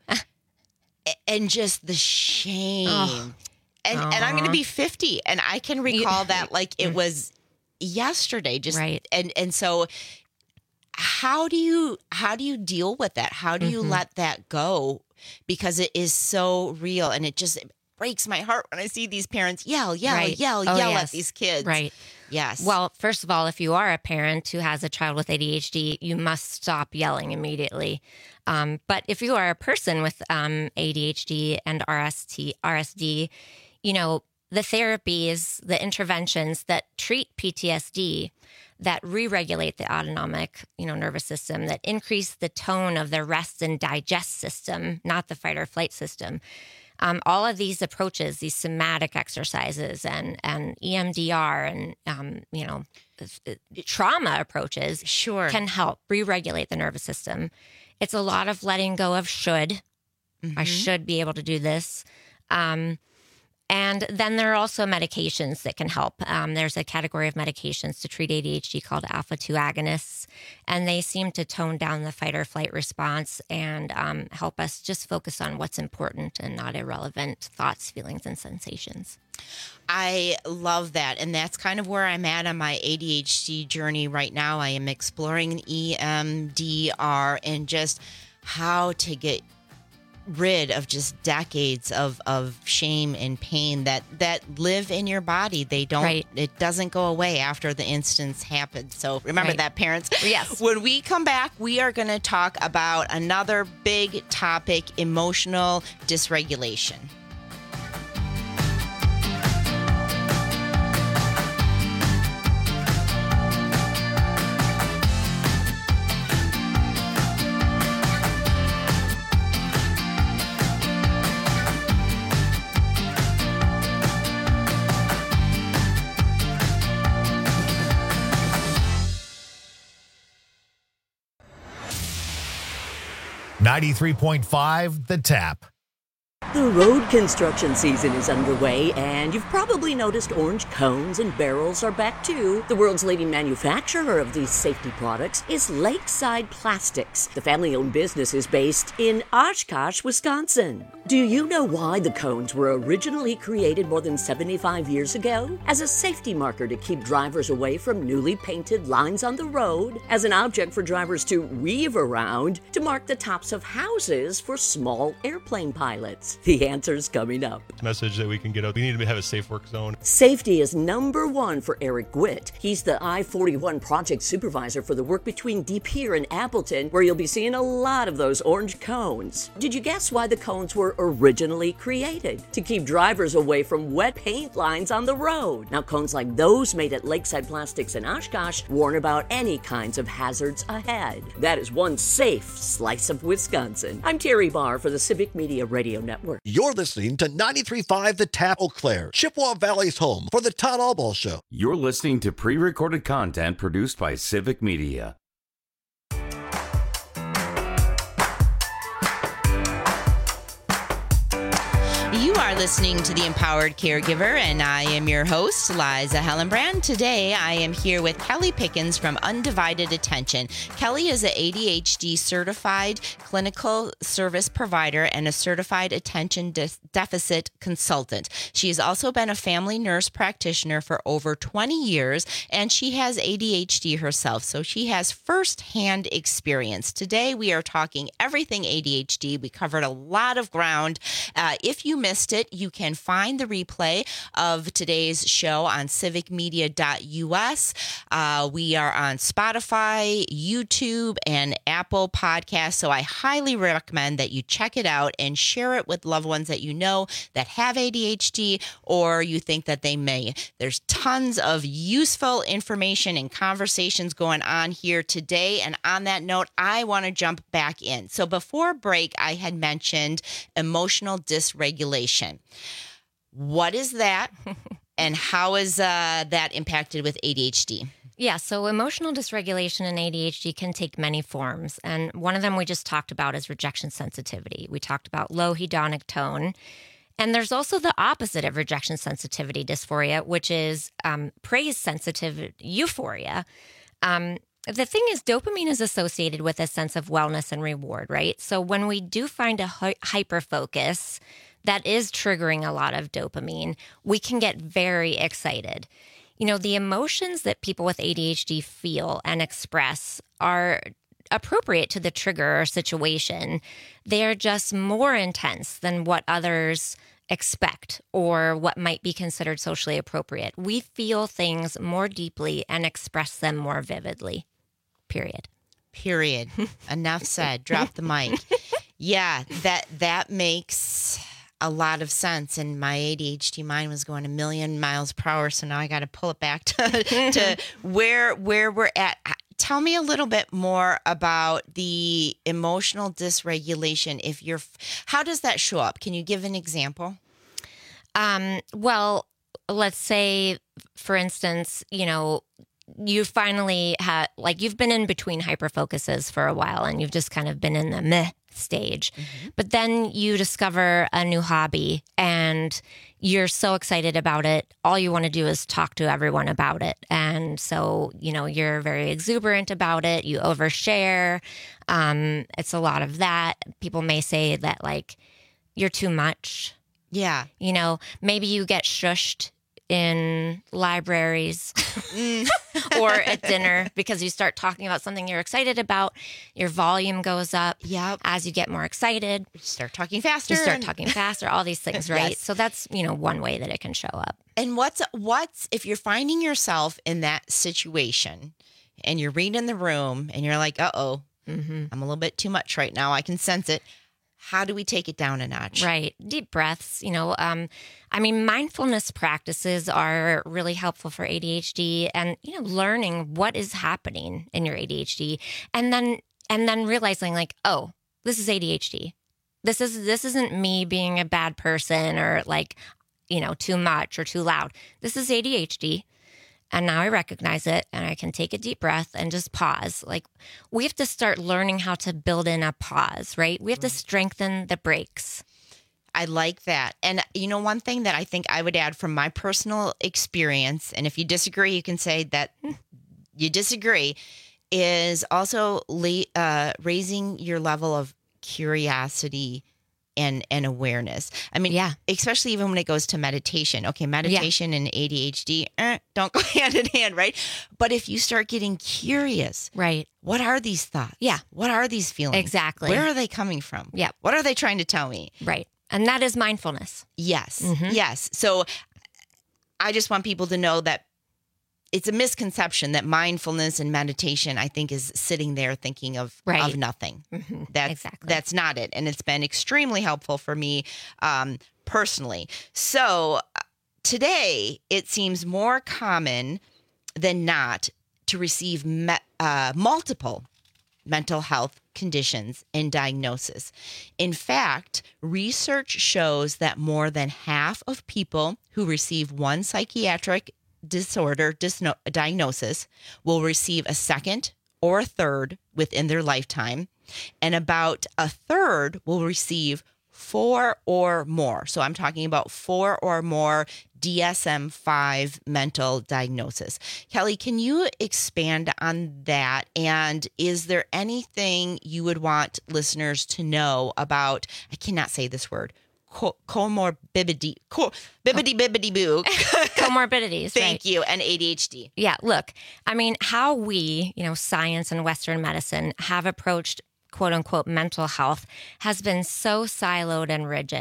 And just the shame. Oh. And, and I'm going to be fifty, and I can recall that like it was yesterday. Just right. and and so, how do you how do you deal with that? How do you mm-hmm. let that go? Because it is so real, and it just it breaks my heart when I see these parents yell, yell, right. yell, oh, yell yes. at these kids. Right. Yes. Well, first of all, if you are a parent who has a child with A D H D, you must stop yelling immediately. Um, but if you are a person with um, A D H D and R S T, R S D, you know, the therapies, the interventions that treat P T S D, that re-regulate the autonomic, you know, nervous system, that increase the tone of the rest and digest system, not the fight or flight system. Um, all of these approaches, these somatic exercises and, and E M D R and, um, you know, trauma approaches sure. can help re-regulate the nervous system. It's a lot of letting go of should. Mm-hmm. I should be able to do this. Um, And then there are also medications that can help. Um, there's a category of medications to treat A D H D called alpha two agonists, and they seem to tone down the fight or flight response and um, help us just focus on what's important and not irrelevant thoughts, feelings, and sensations. I love that. And that's kind of where I'm at on my A D H D journey right now. I am exploring E M D R and just how to get rid of just decades of, of shame and pain that, that live in your body. They don't, right. It doesn't go away after the instance happened. So remember right. that, parents. Yes. When we come back, we are going to talk about another big topic, emotional dysregulation. ninety-three point five The Tap. The road construction season is underway, and you've probably noticed orange cones and barrels are back too. The world's leading manufacturer of these safety products is Lakeside Plastics. The family-owned business is based in Oshkosh, Wisconsin. Do you know why the cones were originally created more than seventy-five years ago? As a safety marker to keep drivers away from newly painted lines on the road, as an object for drivers to weave around, to mark the tops of houses for small airplane pilots. The answer's coming up. Message that we can get out. We need to have a safe work zone. Safety is number one for Eric Gwitt. He's the I forty-one project supervisor for the work between De Pere and Appleton, where you'll be seeing a lot of those orange cones. Did you guess why the cones were originally created? To keep drivers away from wet paint lines on the road. Now, cones like those made at Lakeside Plastics in Oshkosh warn about any kinds of hazards ahead. That is one safe slice of Wisconsin. I'm Terry Barr for the Civic Media Radio Network. You're listening to ninety-three point five The Tap, Eau Claire, Chippewa Valley's home for the Todd Allball Show. You're listening to pre-recorded content produced by Civic Media. You are listening to The Empowered Caregiver, and I am your host, Liza Hellenbrand. Today, I am here with Kelly Pickens from Undivided Attention. Kelly is an A D H D certified clinical service provider and a certified attention de- deficit consultant. She has also been a family nurse practitioner for over twenty years, and she has A D H D herself, so she has firsthand experience. Today, we are talking everything A D H D. We covered a lot of ground. Uh, if you missed it, You can find the replay of today's show on civic media dot U S. Uh, we are on Spotify, YouTube, and Apple Podcasts. So I highly recommend that you check it out and share it with loved ones that you know that have A D H D or you think that they may. There's tons of useful information and conversations going on here today. And on that note, I want to jump back in. So before break, I had mentioned emotional dysregulation. What is that? And how is uh, that impacted with A D H D? Yeah, so emotional dysregulation in A D H D can take many forms. And one of them we just talked about is rejection sensitivity. We talked about low hedonic tone. And there's also the opposite of rejection sensitivity dysphoria, which is um, praise sensitive euphoria. Um, the thing is, dopamine is associated with a sense of wellness and reward, right? So when we do find a hy- hyperfocus that is triggering a lot of dopamine, we can get very excited. You know, the emotions that people with A D H D feel and express are appropriate to the trigger or situation. They are just more intense than what others expect or what might be considered socially appropriate. We feel things more deeply and express them more vividly. Period. Period. Enough said. Drop the mic. Yeah, that that makes a lot of sense. And my A D H D mind was going a million miles per hour, so now I got to pull it back to, to where where we're at. Tell me a little bit more about the emotional dysregulation. If you're, how does that show up? Can you give an example? Um, well, let's say, for instance, you know, you finally had, like, you've been in between hyperfocuses for a while and you've just kind of been in the meh stage. Mm-hmm. But then you discover a new hobby and you're so excited about it. All you want to do is talk to everyone about it. And so, you know, you're very exuberant about it. You overshare. Um, it's a lot of that. People may say that, like, you're too much. Yeah. You know, maybe you get shushed in libraries or at dinner because you start talking about something you're excited about. Your volume goes up. Yep. As you get more excited. You start talking faster. You start talking faster, all these things, right? Yes. So that's, you know, one way that it can show up. And what's, what's, if you're finding yourself in that situation and you're reading the room and you're like, uh-oh, mm-hmm. I'm a little bit too much right now. I can sense it. How do we take it down a notch? Right. Deep breaths. You know, um, I mean, mindfulness practices are really helpful for A D H D and, you know, learning what is happening in your A D H D and then and then realizing, like, oh, this is A D H D. This is this isn't me being a bad person or, like, you know, too much or too loud. This is A D H D. And now I recognize it and I can take a deep breath and just pause. Like, we have to start learning how to build in a pause, right? We have to strengthen the brakes. I like that. And, you know, one thing that I think I would add from my personal experience, and if you disagree, you can say that you disagree, is also uh, raising your level of curiosity and, and awareness. I mean, yeah, especially even when it goes to meditation. Okay, meditation yeah. and A D H D eh, don't go hand in hand, right? But if you start getting curious, right? What are these thoughts? Yeah. What are these feelings? Exactly. Where are they coming from? Yeah. What are they trying to tell me? Right. And that is mindfulness. Yes. Mm-hmm. Yes. So I just want people to know that it's a misconception that mindfulness and meditation, I think, is sitting there thinking of, right. of nothing. Mm-hmm. That's, exactly. That's not it. And it's been extremely helpful for me um, personally. So today, it seems more common than not to receive me- uh, multiple mental health conditions and diagnosis. In fact, research shows that more than half of people who receive one psychiatric disorder disno- diagnosis will receive a second or a third within their lifetime, and about a third will receive four or more. So I'm talking about four or more D S M five mental diagnosis. Kelly, can you expand on that? And is there anything you would want listeners to know about, I cannot say this word, Co- comorbidity, co- bibbity bibbity boo. Comorbidities. Thank right. you. And A D H D. Yeah. Look, I mean, how we, you know, science and Western medicine have approached quote unquote mental health has been so siloed and rigid.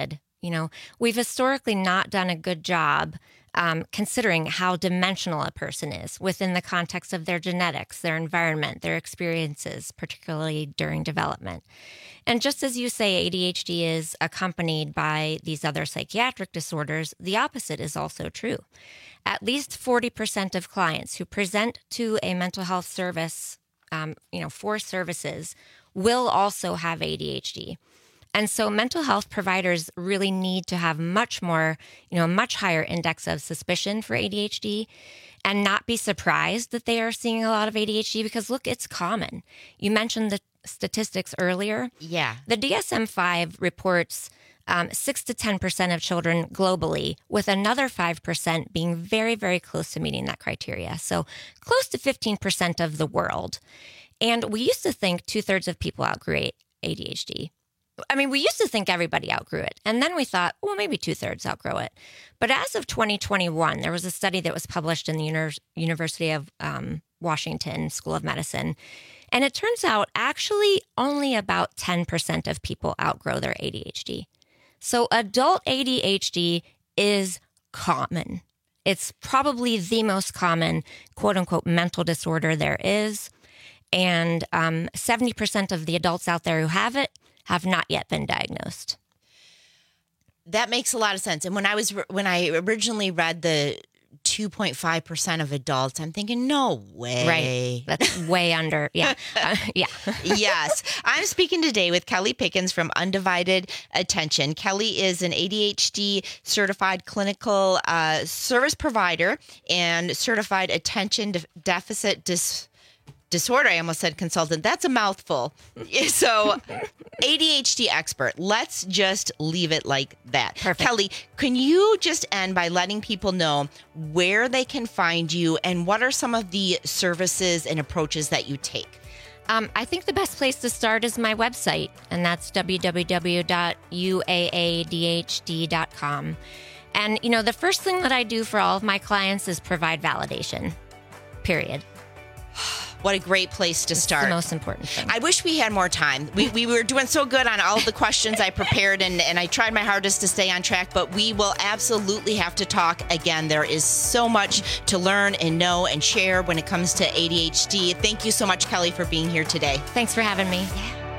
You know, we've historically not done a good job um, considering how dimensional a person is within the context of their genetics, their environment, their experiences, particularly during development. And just as you say, A D H D is accompanied by these other psychiatric disorders, the opposite is also true. At least forty percent of clients who present to a mental health service, um, you know, for services will also have A D H D. And so mental health providers really need to have much more, you know, a much higher index of suspicion for A D H D and not be surprised that they are seeing a lot of A D H D because, look, it's common. You mentioned the statistics earlier. Yeah. The D S M five reports um, six to ten percent of children globally, with another five percent being very, very close to meeting that criteria. So close to fifteen percent of the world. And we used to think two-thirds of people outgrew A D H D. I mean, we used to think everybody outgrew it. And then we thought, well, maybe two-thirds outgrow it. But as of twenty twenty-one, there was a study that was published in the Uni- University of um, Washington School of Medicine. And it turns out actually only about ten percent of people outgrow their A D H D. So adult A D H D is common. It's probably the most common, quote-unquote, mental disorder there is. And um, seventy percent of the adults out there who have it have not yet been diagnosed. That makes a lot of sense. And when I was when I originally read the two point five percent of adults, I'm thinking, no way. Right. That's way under. Yeah. Uh, yeah. Yes. I'm speaking today with Kelly Pickens from Undivided Attention. Kelly is an A D H D certified clinical uh, service provider and certified attention de- deficit dis- disorder. I almost said consultant. That's a mouthful. So A D H D expert. Let's just leave it like that. Perfect. Kelly, can you just end by letting people know where they can find you and what are some of the services and approaches that you take? Um, I think the best place to start is my website, and that's w w w dot u a a d h d dot com. And, you know, the first thing that I do for all of my clients is provide validation, period. What a great place to It's start. the most important thing. I wish we had more time. We we were doing so good on all the questions I prepared, and, and I tried my hardest to stay on track, but we will absolutely have to talk again. There is so much to learn and know and share when it comes to A D H D. Thank you so much, Kelly, for being here today. Thanks for having me.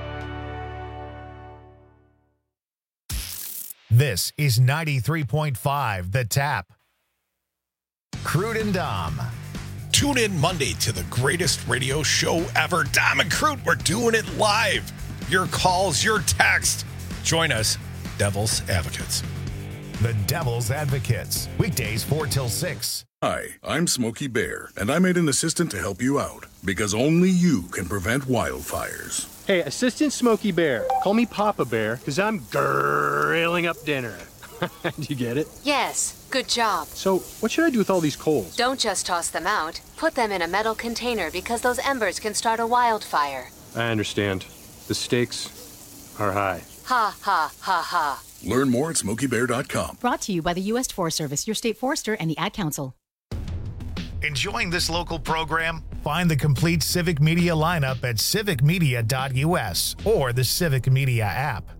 This is ninety-three point five The Tap. Crude and Dom. Tune in Monday to the greatest radio show ever. Dom and Crude, we're doing it live. Your calls, your text. Join us, Devil's Advocates. The Devil's Advocates. Weekdays four till six. Hi, I'm Smokey Bear, and I made an assistant to help you out because only you can prevent wildfires. Hey, Assistant Smokey Bear. Call me Papa Bear because I'm grilling up dinner. Do you get it? Yes, good job. So, what should I do with all these coals? Don't just toss them out. Put them in a metal container because those embers can start a wildfire. I understand. The stakes are high. Ha, ha, ha, ha. Learn more at smokey bear dot com. Brought to you by the U S Forest Service, your state forester, and the Ad Council. Enjoying this local program? Find the complete Civic Media lineup at civic media dot u s or the Civic Media app.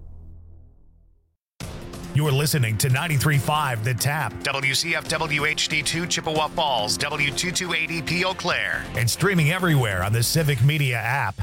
You're listening to ninety-three point five The Tap, W C F W H D two Chippewa Falls, W two two eight zero P Eau Claire, and streaming everywhere on the Civic Media app.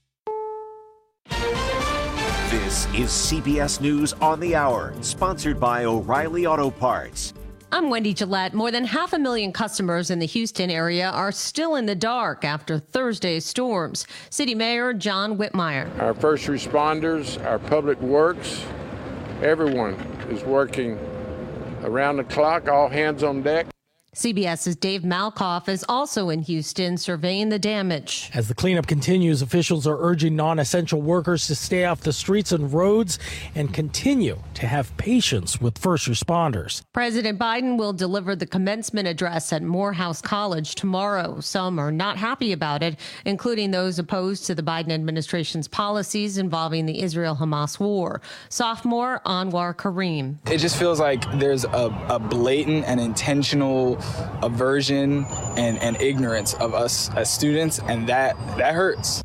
This is C B S News on the Hour, sponsored by O'Reilly Auto Parts. I'm Wendy Gillette. More than half a million customers in the Houston area are still in the dark after Thursday's storms. City Mayor John Whitmire. Our first responders, our public works, everyone is working around the clock, all hands on deck. CBS's Dave Malkoff is also in Houston surveying the damage. As the cleanup continues, officials are urging non-essential workers to stay off the streets and roads and continue to have patience with first responders. President Biden will deliver the commencement address at Morehouse College tomorrow. Some are not happy about it, including those opposed to the Biden administration's policies involving the Israel-Hamas war. Sophomore Anwar Kareem. It just feels like there's a, a blatant and intentional aversion and, and ignorance of us as students, and that that hurts.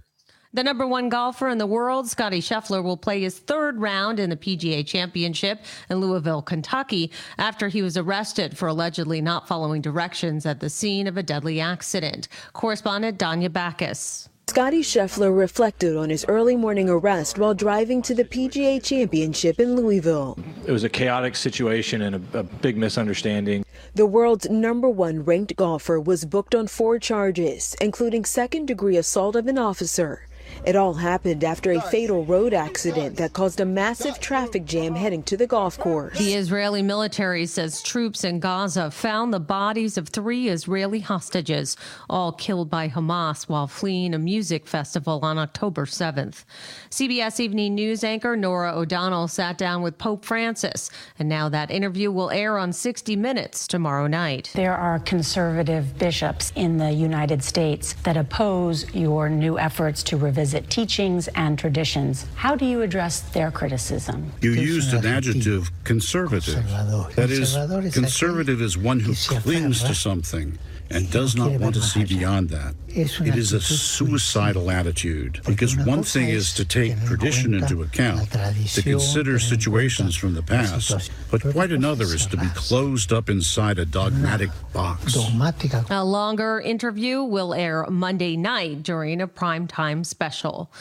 The number one golfer in the world, Scottie Scheffler, will play his third round in the P G A Championship in Louisville, Kentucky, after he was arrested for allegedly not following directions at the scene of a deadly accident. Correspondent Danya Backus. Scottie Scheffler reflected on his early morning arrest while driving to the P G A Championship in Louisville. It was a chaotic situation and a, a big misunderstanding. The world's number one ranked golfer was booked on four charges, including second-degree assault of an officer. It all happened after a fatal road accident that caused a massive traffic jam heading to the golf course. The Israeli military says troops in Gaza found the bodies of three Israeli hostages, all killed by Hamas while fleeing a music festival on October seventh. C B S Evening News anchor Nora O'Donnell sat down with Pope Francis, and now that interview will air on sixty minutes tomorrow night. There are conservative bishops in the United States that oppose your new efforts to revisit teachings and traditions. How do you address their criticism? You used an adjective, conservative. That is, conservative is one who clings to something and does not want to see beyond that. It is a suicidal attitude, because one thing is to take tradition into account, to consider situations from the past, but quite another is to be closed up inside a dogmatic box. A longer interview will air Monday night during a primetime special.